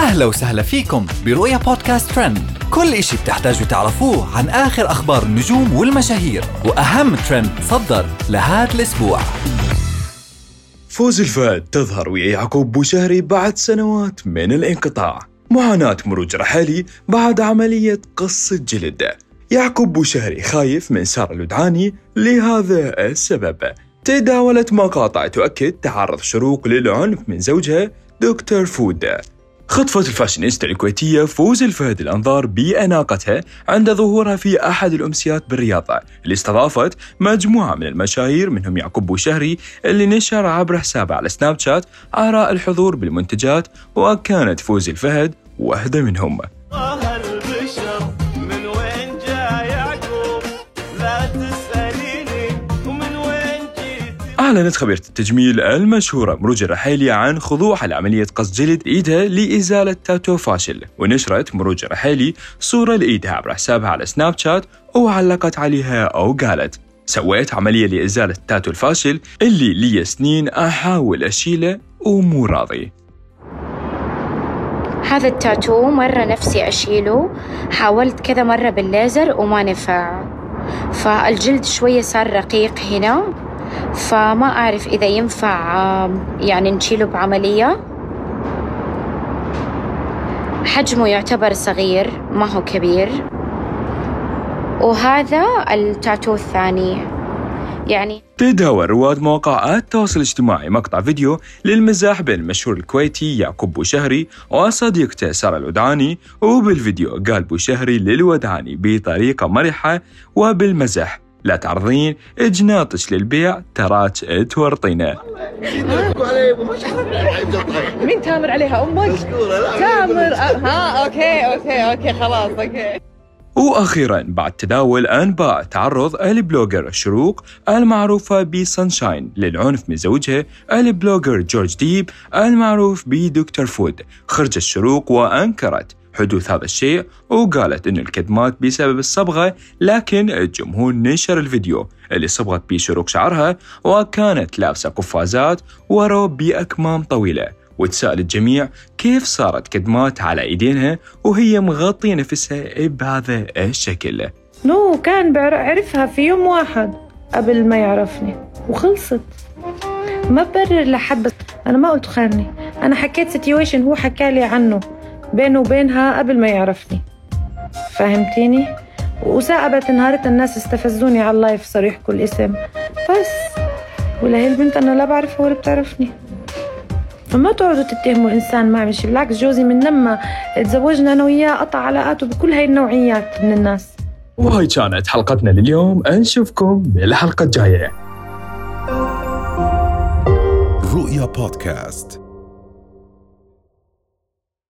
أهلا وسهلا فيكم برؤيا بودكاست ترند. كل إشي بتحتاجوا تعرفوه عن آخر أخبار النجوم والمشاهير وأهم ترند صدر لهذا الأسبوع. فوز الفهد تظهر ويا يعقوب بوشهري بعد سنوات من الانقطاع. معاناة مروج رحالي بعد عملية قص الجلد. يعقوب بوشهري خايف من سارة الودعاني لهذا السبب. تداولت مقاطع تؤكد تعرض شروق للعنف من زوجها دكتور فود. خطفت الفاشينيستا الكويتية فوز الفهد الأنظار بأناقتها عند ظهورها في أحد الأمسيات بالرياض اللي استضافت مجموعة من المشاهير منهم يعقوب بوشهري اللي نشر عبر حسابه على سناب شات آراء الحضور بالمنتجات، وكانت فوز الفهد واحدة منهم. أعلنت خبيرة التجميل المشهورة مروج الرحيلي عن خضوعها لعملية قص جلد إيدها لإزالة تاتو فاشل، ونشرت مروج الرحيلي صورة لإيدها عبر حسابها على سناب شات وعلقت عليها أو قالت: سويت عملية لإزالة التاتو الفاشل اللي لي سنين أحاول أشيله ومو راضي. هذا التاتو مرة نفسي أشيله، حاولت كذا مرة بالليزر وما نفع، فالجلد شوية صار رقيق هنا، فما أعرف إذا ينفع يعني نشيله بعملية. حجمه يعتبر صغير ما هو كبير. وهذا التاتو الثاني. يعني تداول رواد مواقع التواصل الاجتماعي مقطع فيديو للمزاح بين المشهور الكويتي يعقوب بوشهري وصديقته سارة الودعاني، وبالفيديو قال بوشهري للودعاني بطريقة مرحة وبالمزح: لا تعرضين جناطش للبيع تراك تورطينا. مين تامر عليها أمك؟ تامر أوكي خلاص أوكي. وأخيراً بعد تداول أنباء تعرض البلوجر شروق المعروفة بسانشاين للعنف من زوجها البلوجر جورج ديب المعروف بدكتور فود، خرجت شروق وأنكرت حدوث هذا الشيء وقالت إن الكدمات بسبب الصبغة، لكن الجمهور نشر الفيديو اللي صبغت بيه شروق شعرها وكانت لابسة قفازات وروب بأكمام طويلة، وتساءل الجميع كيف صارت كدمات على إيدينها وهي مغطية نفسها بهذا الشكل. كان عرفها في يوم واحد قبل ما يعرفني وخلصت. ما برر لحد، بس أنا ما قلت خاني، أنا حكيت سيتويشن هو حكالي عنه بينه وبينها قبل ما يعرفني، فهمتيني؟ وساقبت نهارة الناس استفزوني على اللايف صريح كل اسم بس، ولا هي البنت أنا لا بعرفها ولا بتعرفني. فما تقعدوا تتهموا إنسان ما عمل شي، بالعكس جوزي من لما تزوجنا أنا وياه قطع علاقاته بكل هاي النوعيات من الناس. وهاي كانت حلقتنا لليوم، نشوفكم بالحلقة الجاية. رؤيا بودكاست.